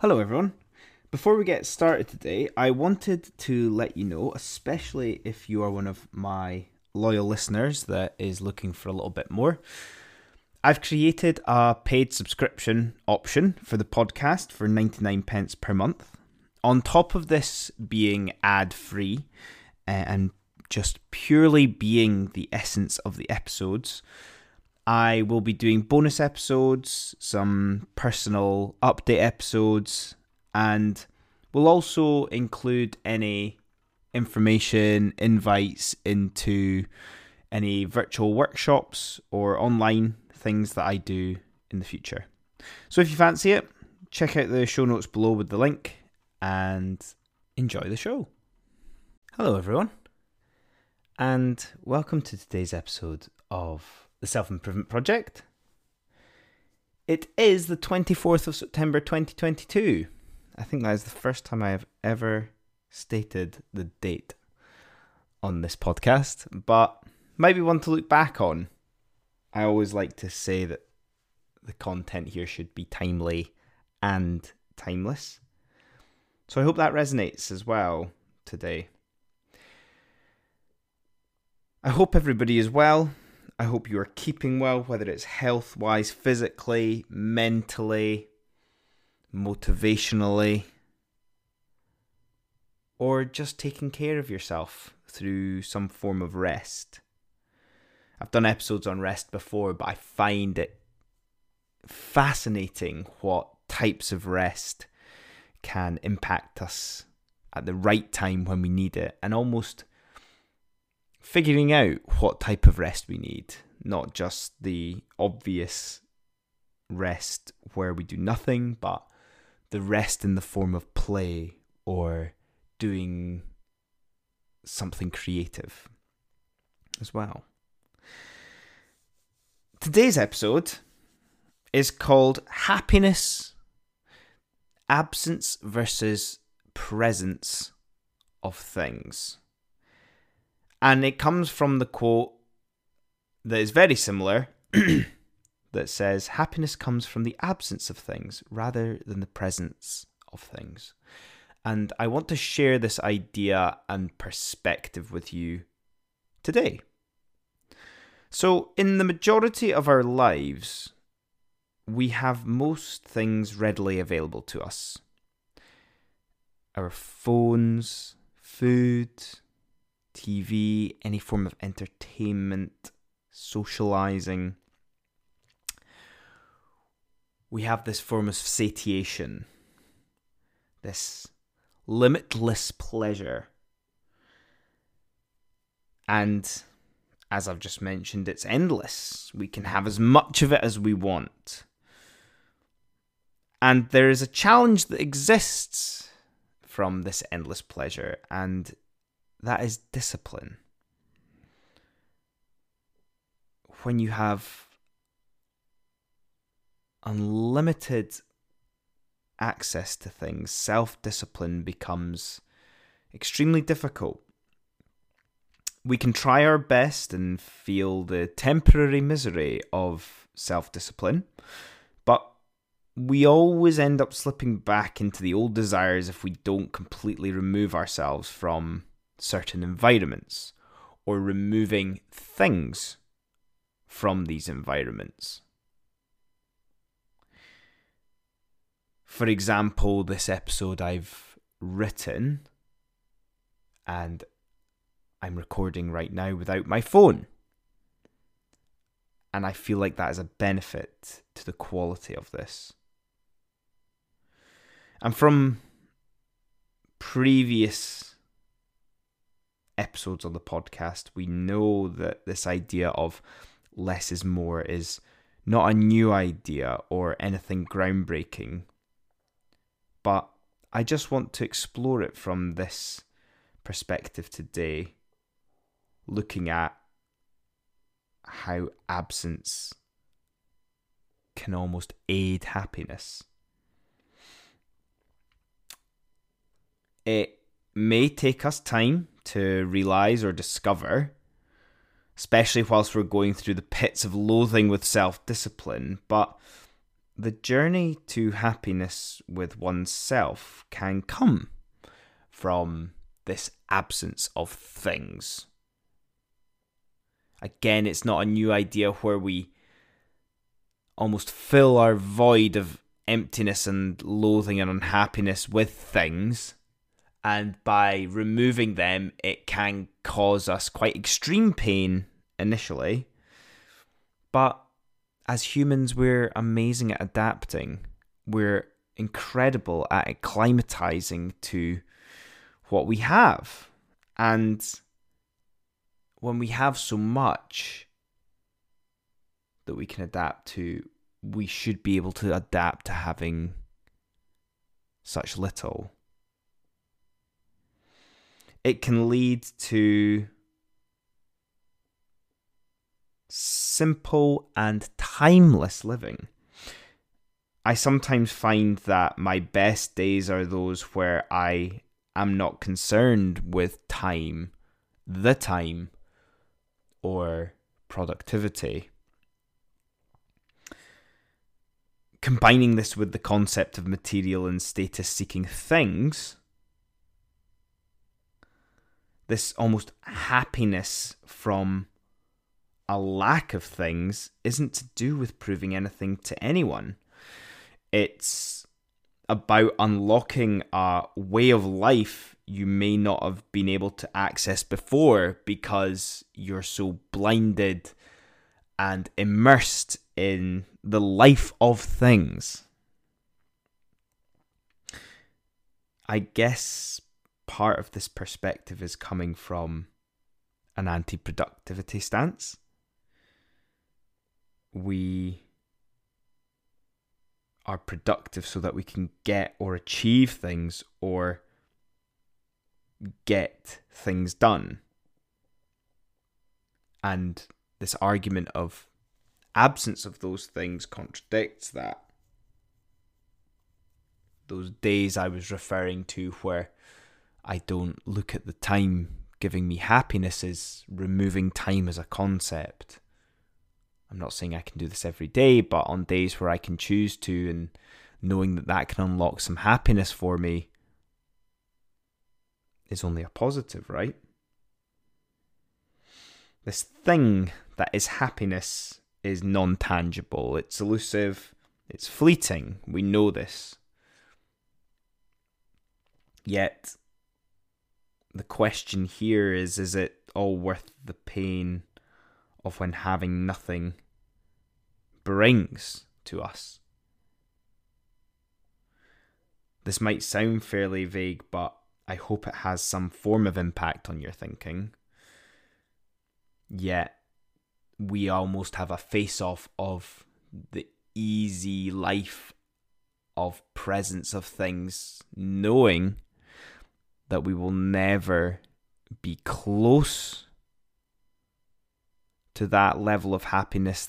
Hello, everyone. Before we get started today, I wanted to let you know, especially if you are one of my loyal listeners that is looking for a little bit more, I've created a paid subscription option for the podcast for 99 pence per month. On top of this being ad-free and just purely being the essence of the episodes, I will be doing bonus episodes, some personal update episodes, and we'll also include any information, invites into any virtual workshops or online things that I do in the future. So if you fancy it, check out the show notes below with the link and enjoy the show. Hello everyone, and welcome to today's episode of The Self-Improvement Project. It is the 24th of September 2022. I think that is the first time I have ever stated the date on this podcast, but might be one to look back on. I always like to say that the content here should be timely and timeless. So I hope that resonates as well today. I hope everybody is well. I hope you are keeping well, whether it's health-wise, physically, mentally, motivationally, or just taking care of yourself through some form of rest. I've done episodes on rest before, but I find it fascinating what types of rest can impact us at the right time when we need it, and almost figuring out what type of rest we need, not just the obvious rest where we do nothing, but the rest in the form of play or doing something creative as well. Today's episode is called Happiness, Absence versus Presence of Things. And it comes from the quote that is very similar that says, happiness comes from the absence of things rather than the presence of things. And I want to share this idea and perspective with you today. So, in the majority of our lives, we have most things readily available to us. Our phones, food, TV, any form of entertainment, socializing. We have this form of satiation, this limitless pleasure. And as I've just mentioned, it's endless. We can have as much of it as we want. And there is a challenge that exists from this endless pleasure, and that is discipline. When you have unlimited access to things, self-discipline becomes extremely difficult. We can try our best and feel the temporary misery of self-discipline, but we always end up slipping back into the old desires if we don't completely remove ourselves from certain environments or removing things from these environments. For example, this episode I've written and I'm recording right now without my phone. And I feel like that is a benefit to the quality of this. And from previous episodes on the podcast, we know that this idea of less is more is not a new idea or anything groundbreaking. But I just want to explore it from this perspective today, looking at how absence can almost aid happiness. It may take us time to realise or discover, especially whilst we're going through the pits of loathing with self-discipline, but the journey to happiness with oneself can come from this absence of things. Again, it's not a new idea where we almost fill our void of emptiness and loathing and unhappiness with things. And by removing them, it can cause us quite extreme pain initially. But as humans, we're amazing at adapting. We're incredible at acclimatizing to what we have. And when we have so much that we can adapt to, we should be able to adapt to having such little. It can lead to simple and timeless living. I sometimes find that my best days are those where I am not concerned with time, the time, or productivity. Combining this with the concept of material and status-seeking things, this almost happiness from a lack of things isn't to do with proving anything to anyone. It's about unlocking a way of life you may not have been able to access before because you're so blinded and immersed in the life of things. I guess part of this perspective is coming from an anti-productivity stance. We are productive so that we can get or achieve things or get things done. And this argument of absence of those things contradicts that. Those days I was referring to where I don't look at the time giving me happiness is removing time as a concept. I'm not saying I can do this every day, but on days where I can choose to, and knowing that that can unlock some happiness for me is only a positive, right? This thing that is happiness is non-tangible, it's elusive, it's fleeting, we know this. Yet, the question here is it all worth the pain of when having nothing brings to us? This might sound fairly vague, but I hope it has some form of impact on your thinking. Yet, we almost have a face-off of the easy life of presence of things, knowing that we will never be close to that level of happiness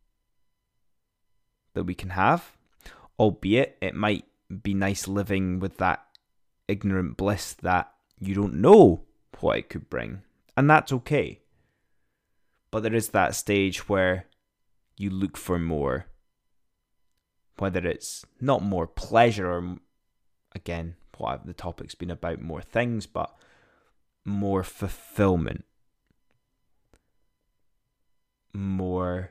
that we can have, albeit it might be nice living with that ignorant bliss that you don't know what it could bring, and that's okay. But there is that stage where you look for more, whether it's not more pleasure or, again, what the topic's been about, more things, but more fulfillment, more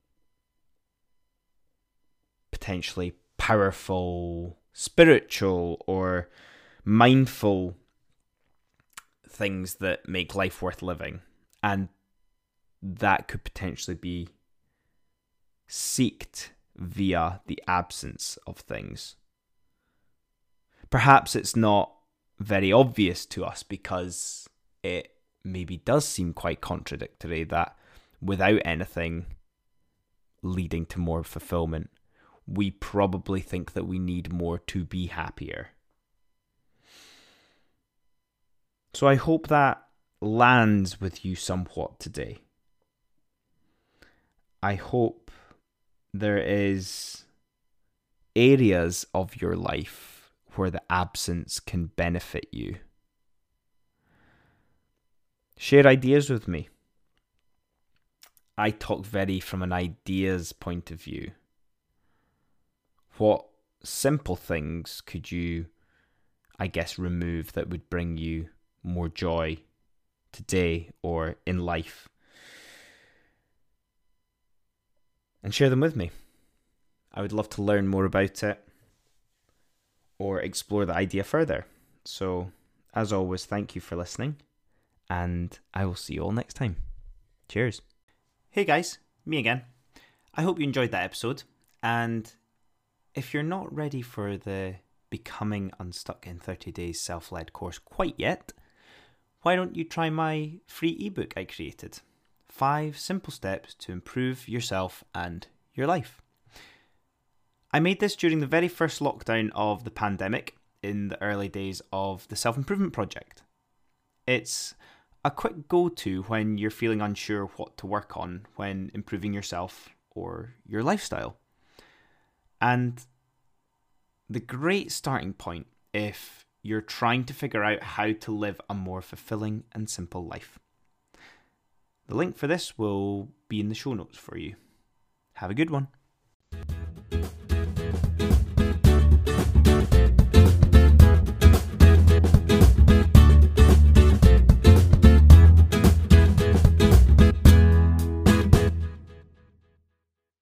potentially powerful, spiritual or mindful things that make life worth living. And that could potentially be seeked via the absence of things. Perhaps it's not very obvious to us because it maybe does seem quite contradictory that without anything leading to more fulfillment, we probably think that we need more to be happier. So I hope that lands with you somewhat today. I hope there is areas of your life where the absence can benefit you. Share ideas with me. I talk very from an ideas point of view. what simple things could you, I guess, remove that would bring you more joy today or in life? And share them with me. I would love to learn more about it or explore the idea further. So, as always, thank you for listening, and I will see you all next time. Cheers. Hey guys, me again. I hope you enjoyed that episode, and if you're not ready for the Becoming Unstuck in 30 Days self-led course quite yet, why don't you try my free ebook I created? 5 simple steps to improve yourself and your life. I made this during the very first lockdown of the pandemic in the early days of the Self-Improvement Project. It's a quick go-to when you're feeling unsure what to work on when improving yourself or your lifestyle. And the great starting point if you're trying to figure out how to live a more fulfilling and simple life. The link for this will be in the show notes for you. Have a good one.